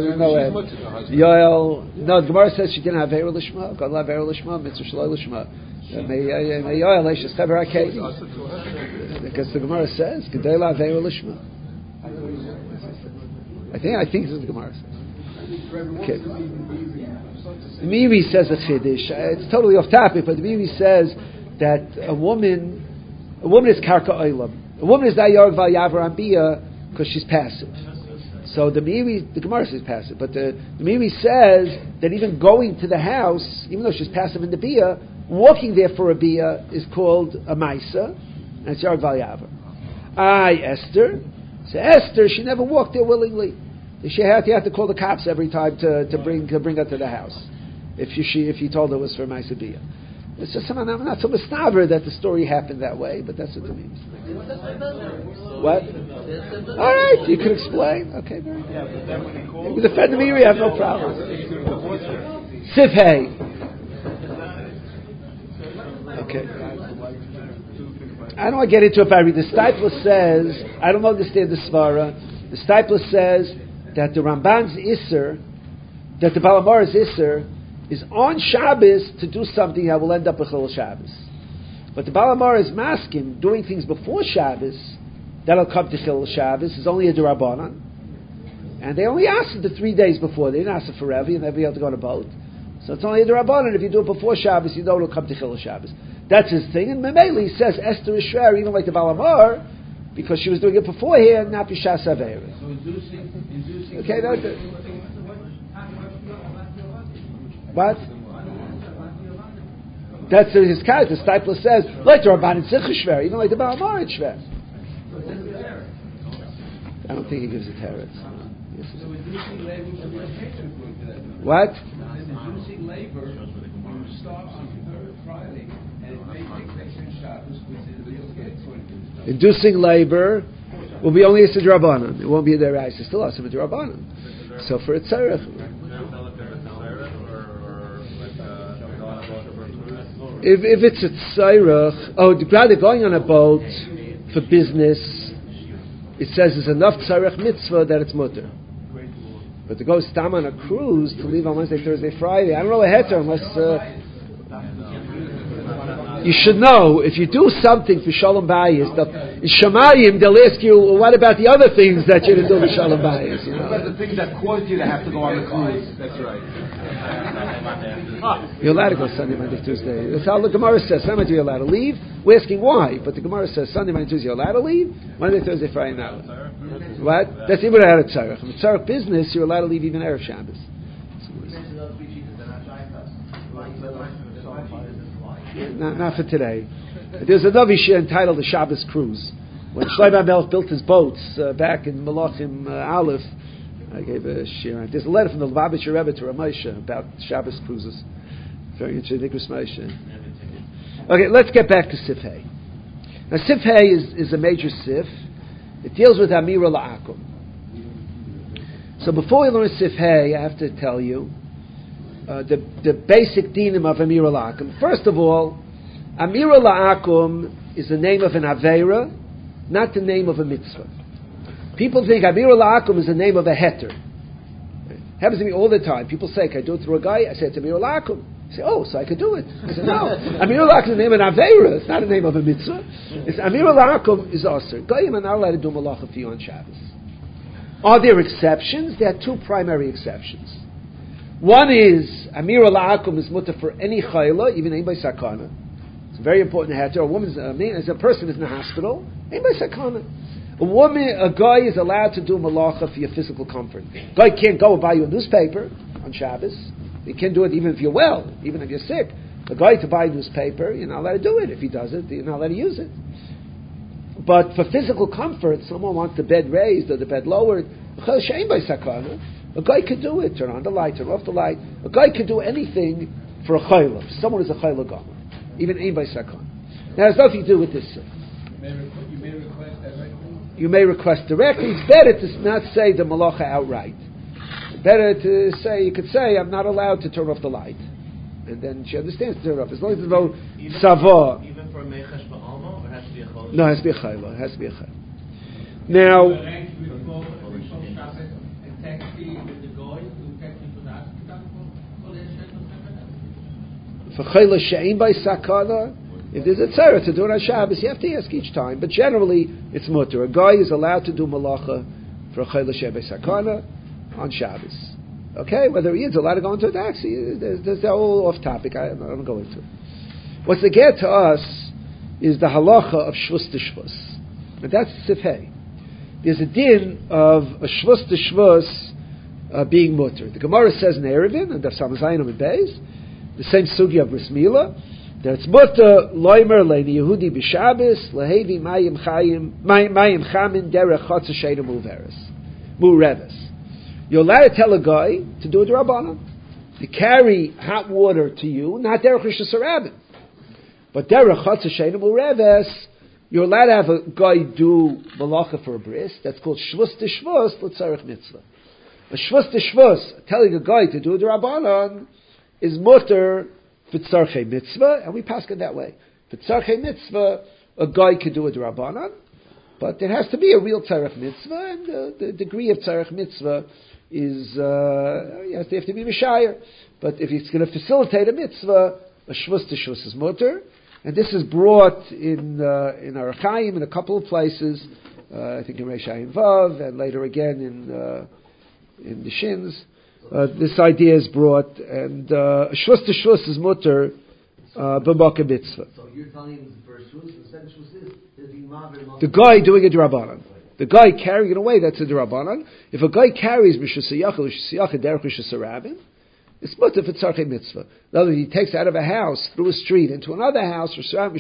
Yael. No, the Gemara says she didn't have Ve'er Lishma. God love Ve'er Lishma. Mitzvah Shaloi Lishma. Because the Gemara says, "Gedela Ve'er Lishma." I think this is the Gemara says. Okay. The Meiri says a chiddush. It's totally off topic, but the Meiri says that a woman is karka oilam. A woman is dayarg val yavar ambia because she's passive. So the Gemara says passive, but the Meiri says that even going to the house, even though she's passive in the bia, walking there for a bia is called a maisa, and it's yarg val yavar. Esther. So Esther, she never walked there willingly. She had to call the cops every time to bring her to the house. If you told her it was for Maisa Bia. It's just I'm not so mistaver that the story happened that way, but that's what it means. What? All right, you can explain. Okay, very good. You can defend the Meiri, I have no problem. Sifhei. Okay. I don't want to get into it, but I read the Stipler says, I don't understand the Svara. The Stipler says that the Ramban's Isser, that the Balamar's Isser, is on Shabbos to do something that will end up with Chilul Shabbos. But the Balamar is masking, doing things before Shabbos, that'll come to Chilul Shabbos, is only a Durabanan. And they only asked it the 3 days before. They didn't ask it forever, you'll never be able to go on a boat. So it's only a Durabanan. If you do it before Shabbos, you know it'll come to Chilul Shabbos. That's his thing. And Memeli says Esther is Shrer, even like the Balamar, because she was doing it beforehand, not Bishas Averis. Okay, that's it. What? That's his character. Stipler says, like the Rabban it's Shver, even like the Balamar it's Shver. I don't think he gives a teretz. What? Inducing labor starts on Friday, and it may take place in Shabbos, which is the real case. Inducing labor will be only a Sidrabanan. It won't be a Deraisa. Still a Sidrabanan. So for a Tzarech. If it's a Tzarech, rather going on a boat for business, it says there's enough Tzarech mitzvah that it's mutter. But to go stam on a cruise, to leave on Wednesday, Thursday, Friday, I don't know a heter unless... you should know, if you do something for Shalom Bayis, in Shamayim, they'll ask you, well, what about the other things that you didn't do for Shalom Bayis? What about the things that caused you to have to go on the cruise? That's right. You're allowed to go Sunday, Monday, Tuesday. That's how the Gemara says. Sunday, you're allowed to leave. We're asking why, but the Gemara says Sunday, Monday, Tuesday, you're allowed to leave. Monday, Thursday, Friday, not. What? That's even out of Tzarech. In Tzarech business, you're allowed to leave even Erev Shabbos. Not for today. There's another Shir entitled the Shabbos Cruise. When Shlomo Melech built his boats back in Malachim Aleph, I gave a Shir. There's a letter from the Lubavitcher Rebbe to Ramosha about Shabbos cruises. Very interesting, Moshe. Okay, let's get back to Sifhei. Now Sifhei is a major Sif. It deals with Amira La'akum. So before we learn Sifhei, I have to tell you the basic dinim of Amira La'akum. First of all, Amira La'akum is the name of an Aveira, not the name of a mitzvah. People think Amira La'akum is the name of a heter. It happens to me all the time. People say, can I do it through a guy? I say, it's Amira La'akum. I say, oh, so I could do it. I say, no. Amira La'akum is the name of an Aveira. It's not the name of a mitzvah. It's Amira La'akum is Aser. Goyim are not allowed to do malacha for you on Shabbos. Are there exceptions? There are two primary exceptions. One is Amira La'akum is mutter for any chayla, even anybody sakana. It's very important to have to. A woman's, as a person is in the hospital, anybody sakana. A guy is allowed to do malacha for your physical comfort. A guy can't go and buy you a newspaper on Shabbos. He can't do it even if you're well, even if you're sick. A guy to buy a newspaper, you're not allowed to do it. If he does it, you're not allowed to use it. But for physical comfort, someone wants the bed raised or the bed lowered. A guy could do it. Turn on the light, turn off the light. A guy could do anything for a chayla. Someone is a chayla gomer. Even ein by sakana. Now, it has nothing to do with this. You may request directly. You may request directly. It's better to not say the malacha outright. Better to say, you could say, I'm not allowed to turn off the light. And then she understands to turn it off. As long as there's no sava. Even for a mechash ba'alma, or it has to be a chol? No, it has to be a chayla. It has to be a chayla. Now, for chayla she'ein by sakana, if there's a tzara to do it on Shabbos, you have to ask each time. But generally, it's mutter. A guy is allowed to do malacha for chayla she'ein by sakana on Shabbos. Okay, whether he is allowed to go into a taxi, there's a whole off topic. I don't go into it. What's the get to us is the halacha of shvus to shvus, and that's sifhei. There's a din of a shvus to shvus being mutter. The Gemara says in Erevin and Daf Samazayim and Beis, the same sugi of Bris Milah, that it's mutter loimer leini Yehudi b'Shabbos lehevi mayim chamin derech chotzer sheina mureves. You're allowed to tell a guy to do a d'Rabbanan, to carry hot water to you, not derech rishus harabim, but derech chotzer sheina mureves. You're allowed to have a guy do malacha for a bris. That's called shvus to shvus l'tzarech mitzvah. A shvus to shvus, telling a guy to do a d'Rabbanan, is mutter for tzarchei mitzvah, and we pass it that way. For tzarchei mitzvah, a guy can do a d'Rabbanan, but there has to be a real tzarech mitzvah, and the degree of tzarech mitzvah is they have to be mishayir. But if it's going to facilitate a mitzvah, a shvus to shvus is mutter, and this is brought in Orach Chaim in a couple of places. I think in Reish Ayin Vav, and later again in the Shins. This idea is brought, and shvus to shvus is mutter b'makam mitzvah. So you're telling him the first shvus, the second shvus is being maver. The guy doing a d'Rabbanan. The guy carrying it away, that's a d'Rabbanan. If a guy carries Mishus Yachal derech Mishus Harabim, it's mutter for tzarchei mitzvah. In other words, he takes out of a house, through a street, into another house, that's called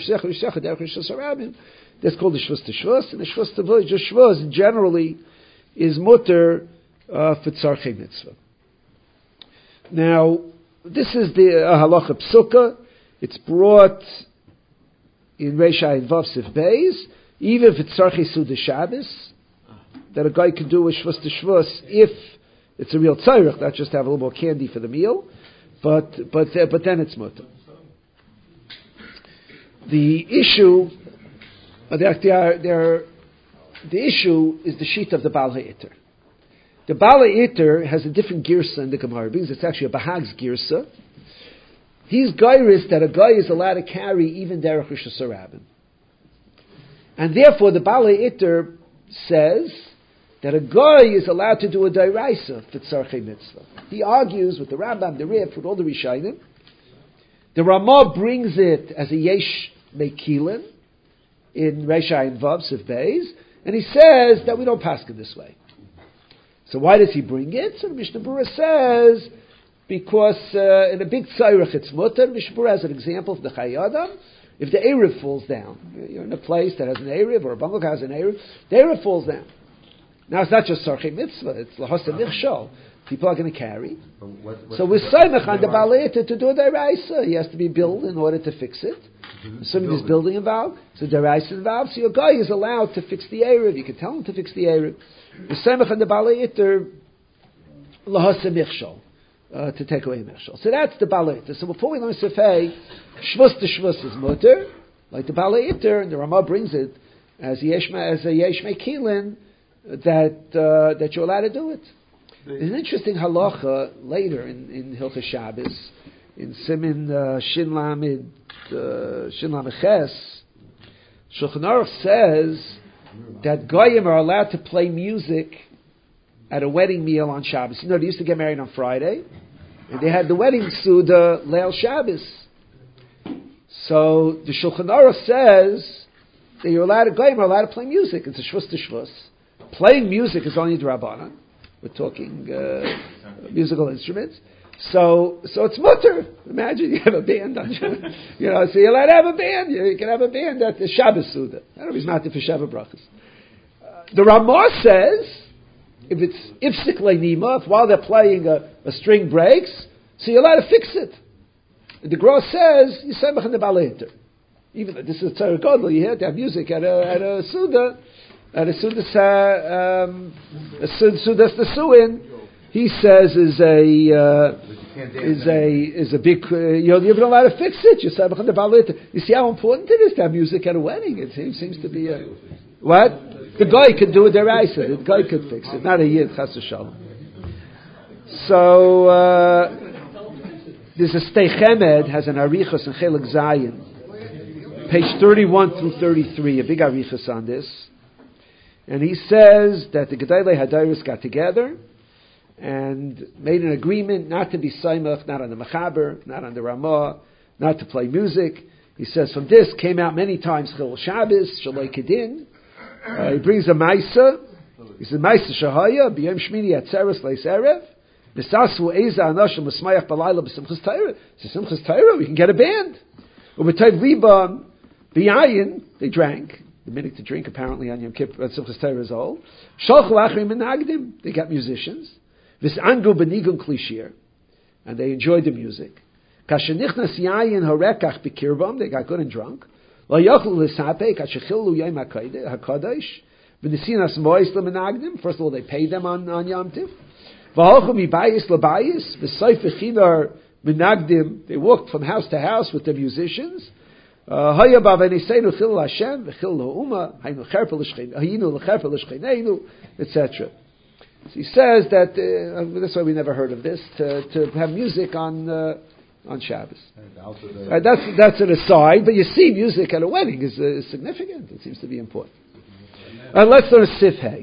the shvus to shvus, and the shvus to shvus generally is mutter for tzarchei mitzvah. Now, this is the halacha psuka. It's brought in Reish Ayin Vav Sif Beis, even if it's tzarchei suda Shabbos, that a guy can do a shvus to shvus if it's a real tzarech, not just have a little more candy for the meal, but then it's mutter. The issue, the issue is the sheet of the Baal HaItter. The Baal HaItter has a different girsa in the Gemara, because it's actually a Bahag's girsa. He's gairis that a guy is allowed to carry even derech rishus harabim. And therefore the Baal HaItter says that a guy is allowed to do a dairaisa for tzarchei mitzvah. He argues with the Rambam, the Rif, with all the Rishayim. The Ramah brings it as a yesh mekilin in Reish Ayin Vav Sif Beis, and he says that we don't pass it this way. So why does he bring it? So the Mishnah Berurah says, because in a big tzarech it's mutter. Mishnah Berurah has an example of the Chayei Adam. If the Erev falls down, you're in a place that has an Erev, or a bungalow has an Erev, the Erev falls down. Now it's not just tzarchei mitzvah, it's lahasa nichshol. People are going to carry. So we're saimach on the Baal HaItter to do a deraisa. He has to be built in order to fix it. Assuming there's building involved, so deraisa involved. So your guy is allowed to fix the Erev. You can tell him to fix the Erev. We're saimach on the Baal HaItter lahasa nichshol. To take away nichshol. So that's the Baal HaItter. So before we learn Sifhei, shvus to shvus is mutter, like the Baal HaItter, and the Ramah brings it as a yesh mekilin, that you're allowed to do it. There's an interesting halacha later in Hilchos Shabbos, in Simin Shin Lamed Ches. Shulchan Aruch says that goyim are allowed to play music at a wedding meal on Shabbos. You know, they used to get married on Friday, and they had the wedding Suda Leil Shabbos. So the Shulchan Aruch says that you're allowed to go, you're allowed to play music. It's a shvus to shvus. Playing music is only D'Rabbanan. We're talking musical instruments. So it's mutter. Imagine you have a band on so you're allowed to have a band. You can have a band at the Shabbos Suda. I don't know if it's not the Sheva Brachas. The Ramah says, if it's ifsik le'nima, if while they're playing a string breaks, so you're allowed to fix it. The Gra says, Yisemach in the Baleinter. Even though this is a Tzara Godel, you hear to have music at a Suda, at a Sudas the Suin, he says is a big, you're not allowed to fix it. Yisemach in the Baleinter. You see how important it is to have music at a wedding? It seems to be a, what? The guy could do it deraisa. The guy could fix it, not a yid chas v'shalom. So there's a Steichemed has an arichos in Chelik Zayin, page 31 through 33, a big arichos on this, and he says that the Gedolei Hadairos got together and made an agreement not to be saimach, not on the Mechaber, not on the Ramah, not to play music. He says from this came out many times Chil Shabbos, Shaloi Kedin. He brings a Maisa. He says, Maisa Shahaya, B'yom Shmini Atzeres Leis Erev, Nisasu Eza Anoshim L'smayach Balayla B'Simchas Torah. It's Simchas Torah, we can get a band. U'b'tayv Liba B'yayin, they drank. The minute to drink, apparently, on Yom Kippur, Simchas Torah is old. Shalchu Achrim Menagdim, they got musicians. V's'angu B'nigun Klishir, and they enjoyed the music. Kashenichnas Yayin Horekach B'kirbam, they got good and drunk. First of all, they paid them on Yom Tiv. They walked from house to house with the musicians. Etc. So he says that that's why we never heard of this, to have music on Shabbos. That's an aside, but you see music at a wedding is significant. It seems to be important. Let's learn Sifhei.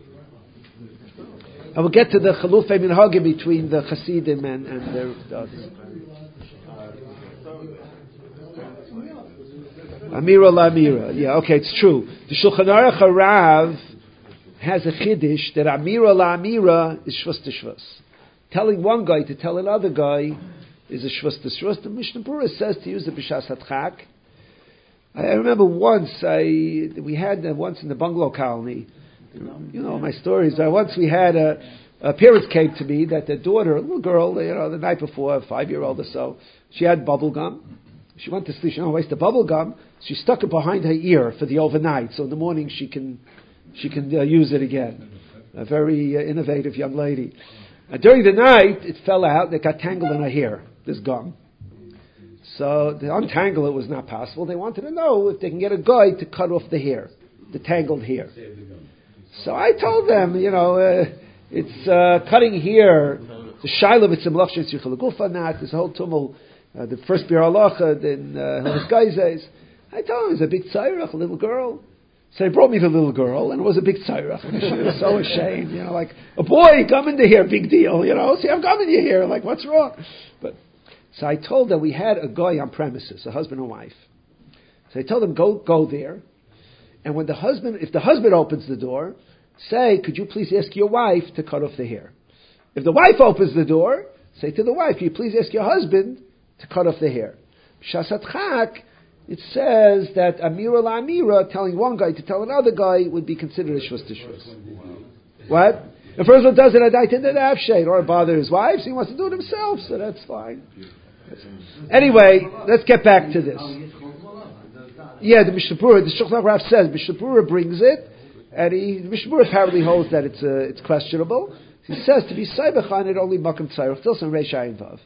And we'll get to the Chalufei Minhagim between the Hasidim and the others. Amira Lamira. Yeah, okay, it's true. The Shulchan Aruch Harav has a chiddush that Amira Lamira is Shvus to Shvus. Telling one guy to tell another guy is a shvus to shvus. The Mishnah Berurah says to use the b'shas hatchak. I remember once we had once in the bungalow colony. You know my stories. Once we had a parents came to me that their daughter, a little girl, the night before, a 5-year-old or so, she had bubble gum. She went to sleep. She didn't waste the bubble gum. She stuck it behind her ear for the overnight, so in the morning she can use it again. A very innovative young lady. During the night, it fell out. It got tangled in her hair. This gum. So to untangle it was not possible. They wanted to know if they can get a guy to cut off the hair, the tangled hair. So I told them, it's cutting hair. The shaila b'tzim lachshes yichel gufa nat. This whole tumul. The first bir halacha, then his guy says. I told him it's a big tzairach, a little girl. So he brought me the little girl, and it was a big tzairach. She was so ashamed, like a boy come into here, big deal, See, I'm coming to here, like what's wrong? So I told her we had a guy on premises, a husband and wife. So I told them go there, and if the husband opens the door, say, could you please ask your wife to cut off the hair? If the wife opens the door, say to the wife, can you please ask your husband to cut off the hair? Shasat Chak, it says that Amira la Amira, telling one guy to tell another guy, would be considered a shvus to shvus. What? The first one does it at Daitin and Avshay, or bother his wife, so he wants to do it himself, so that's fine. Anyway, let's get back to this. Yeah, the Mishnah Berurah, the Shulchan Aruch says, Mishnah Berurah brings it, and the Mishnah Berurah apparently holds that it's questionable. He says to be Saibach on it only Makam Tzairach, still some Reish Ayin Vav.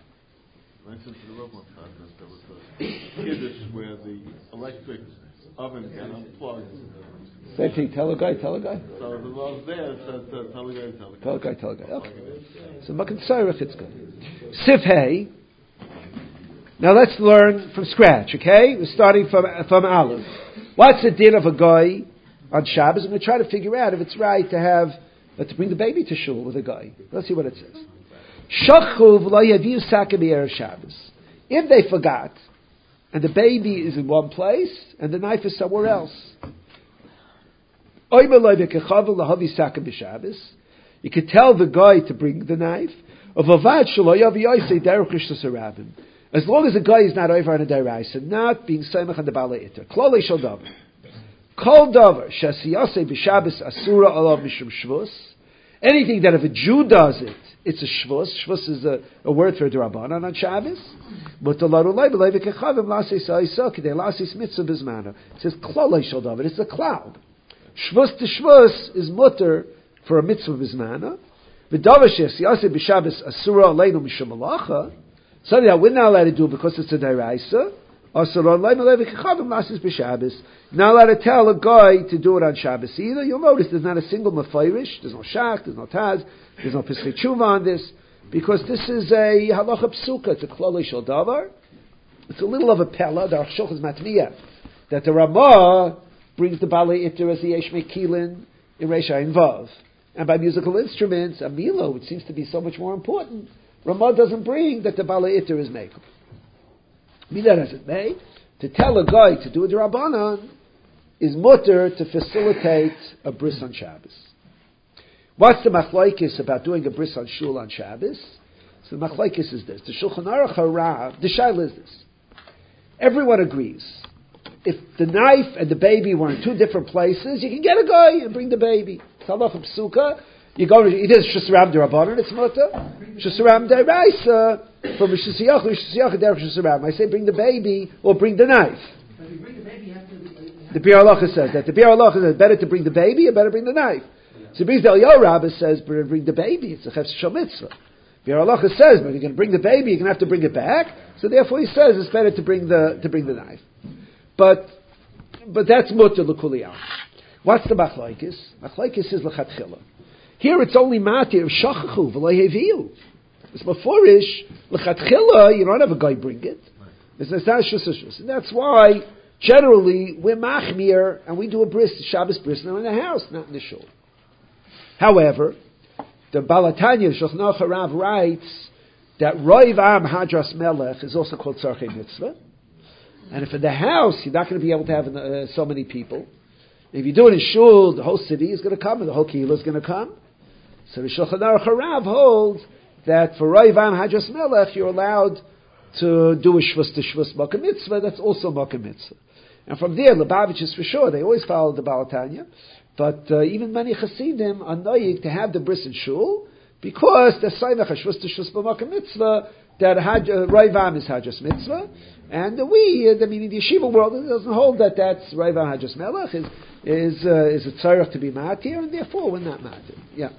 Kiddush where the electric oven can unplug. Same thing, tell a guy. So the law there says tell a guy. Okay. So Makam Tzairach, it's good. Sifhei. Now let's learn from scratch, okay? We're starting from Aleph. What's the din of a guy on Shabbos? I'm going to try to figure out if it's right to bring the baby to shul with a guy. Let's see what it says. Shachuv lo yaviu sakim erev Shabbos. If they forgot and the baby is in one place, and the knife is somewhere else. You could tell the guy to bring the knife. As long as the guy is not over on a deraisa, not being seimach on the bala iter. Klolei shel davar. Kol davar shasiyase b'Shabbos asura alav mishum shvus. Anything that if a Jew does it, it's a shvus. Shvus is a word for derabanan on Shabbos. But the larulay b'lei v'kechavim lasis ha'isa k'dei lasis mitzvah b'zmano. It says klolei shel davar. It's a cloud. Shvus to shvus is mutter for a mitzvah b'zmano. V'davar shasiyase b'Shabbos asura aleinu mishum malacha. Something that we're not allowed to do because it's a deraisa. Not allowed to tell a guy to do it on Shabbos either. You'll notice there's not a single mefayrish, there's no shach, there's no taz, there's no piskei tshuva on this, because this is a halacha psuka, it's a klolei shel davar. It's a little of a pella, the Aruch Shulchan matmiyah, that the Ramah brings the balei iter as the yesh mekilin in Reish Ayin Vav. And by musical instruments, a milo, which seems to be so much more important, Ramah doesn't bring that the balei iter is mekel. Be that as it may, to tell a guy to do a derabanan is mutter to facilitate a bris on Shabbos. What's the machlokes about doing a bris on shul on Shabbos? So the machlokes is this: the Shulchan Aruch Harav, the shaila is this. Everyone agrees. If the knife and the baby were in two different places, you can get a guy and bring the baby. It's halacha psuka. You go to it is Shusram Derabanan, it's mutter. Shusram Deraisa from Shusiyach Derech Shusram. I say bring the baby or bring the knife. But if you bring the baby, you have to. The Biur Halacha says that. The Biur Halacha says better to bring the baby or better bring the knife. So brings the Eliyahu Rabbah says bring the baby. It's a Chefs Shal Mitzvah. Biur Halacha says but you're going to bring the baby, you're going to have to bring it back. So therefore he says it's better to bring the knife. But that's mutter l'kuliyah. What's the machlokes? Machlokes is l'chatchila. Here it's only matir shachachu v'lo heviu. It's maforish l'chatchila. You don't have a guy bring it. It's not shus. And that's why generally we're machmir and we do a bris Shabbos bris now in the house, not in the shul. However, the Balatanya Shulchan Aruch Harav writes that roiv am hadras melech is also called tzarchei mitzvah. And if in the house you're not going to be able to have so many people, if you do it in shul, the whole city is going to come and the whole kehillah is going to come. So the Shulchan Aruch Harav holds that for roiv am hadras melech you're allowed to do a shvus to shvus makom mitzvah. That's also makom mitzvah. And from there, Lubavitch for sure. They always follow the Balatanya. But even many Hasidim are noyig to have the bris in shul because the saimach hashvus to shvus b'makom mitzvah that roiv am is hadras mitzvah, and meaning the yeshiva world doesn't hold that that's roiv am hadras melech is a tzarech to be matir, and therefore we're not matir. Yeah.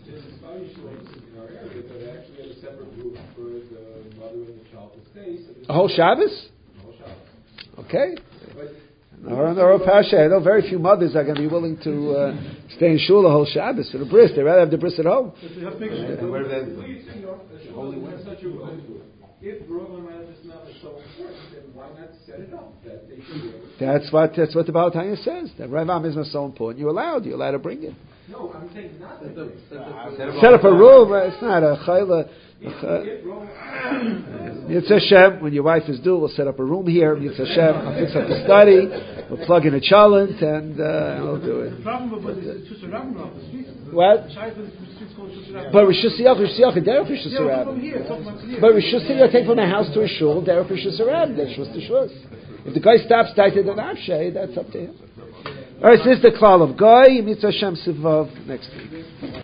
A whole Shabbos? Okay. I know very few mothers are going to be willing to stay in shul a whole Shabbos for the bris. They'd rather have the bris at home. If Roman managers now is so important, then why not set it up that they should? That's what the Balatanya says. That Rav Am is not so important. You're allowed to bring it. No, I'm saying not that. Set up a room. It's not a chayla. It's Hashem. When your wife is due, we'll set up a room here. It's Hashem. I'll fix up the study. We'll plug in a chalent and we'll do it. What? But Rishus Yachid, Derech Rishus Harabim. But Rishus Yachid, take from the house to a shul, Derech Rishus Harabim. That's Shvus to Shvus. If the guy stops tighter than Avshay, that's up to him. All right, so this is the klal of Guy. Mitzvah Hashem Sivav next week.